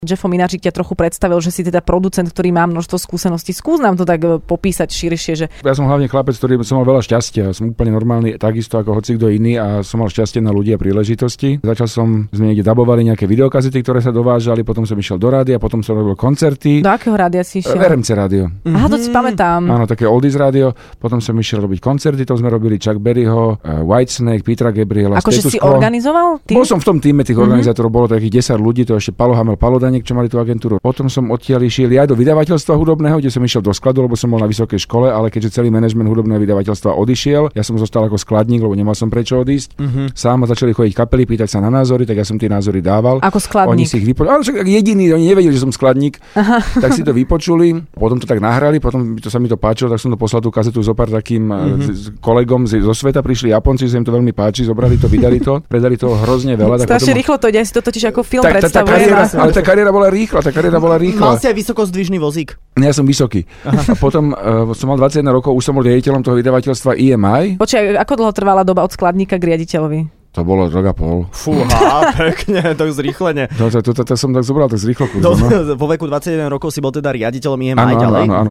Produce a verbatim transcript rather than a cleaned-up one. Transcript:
Jeffo Minařík ťa trochu predstavil, že si teda producent, ktorý má množstvo skúseností. Skús nám to tak popísať širšie, že... Ja som hlavne chlapec, ktorý som mal veľa šťastia. Som úplne normálny, takisto ako hocikto iný a som mal šťastie na ľudí a príležitosti. Začal som, sme niekde dabovali nejaké videokazety, ktoré sa dovážali, potom som išiel do rádia, potom som robil koncerty. Do akého rádia si išiel? er em cé rádio. Aha, to si pamätám. Áno, také oldies rádio. Potom som išiel robiť koncerty, to sme robili Chuck Berryho, Whitesnake, Petra Gabriela. Akože si organizoval? Bol som v tom týme tých organizátorov, bolo takých desať ľudí, to ešte Palo Hamel, Palo Danek, čo mali tú agentúru. Potom som odtiaľ išiel aj do vydavateľstva hudobného, kde som išiel do skladu, lebo som bol na vysokej škole, ale keďže celý manažment hudobného vydavateľstva odišiel, ja som zostal ako skladník, lebo nemal som prečo odísť. Uh-huh. Sám začali chodiť kapely, pýtať sa na názory, tak ja som tie názory dával. Ako skladník. Oni si ich vypočuli. Ale však jediný, oni nevedeli, že som skladník. Aha. Tak si to vypočuli, potom to tak nahrali, potom to sa mi to páčilo, tak som to poslal tú kazetu zo pár takým uh-huh. kolegom zo sveta, prišli Japonci, že im to veľmi páči, zobrali to, vydali to, predali to hrozne veľa. Strašne rýchlo to ide, si to totiž ako film tak, predstavuje. Tá, tá kariéra, ale tá kariéra bola rýchla, tá kariéra bola rýchla. Mal si aj vysokozdvižný vozík? Ja som vysoký. Aha. A potom uh, som mal dvadsaťjeden rokov, už som bol riaditeľom toho vydavateľstva í em í. Počkaj, ako dlho trvala doba od skladníka k riaditeľovi? To bolo rok a pol. Fúha, pekne, tak zrýchlene. To, to, to, to, to som tak zobral tak z rýchlo. Do, vo veku dvadsaťjeden rokov si bol teda riaditeľom í em í ďalej? Áno, áno, áno.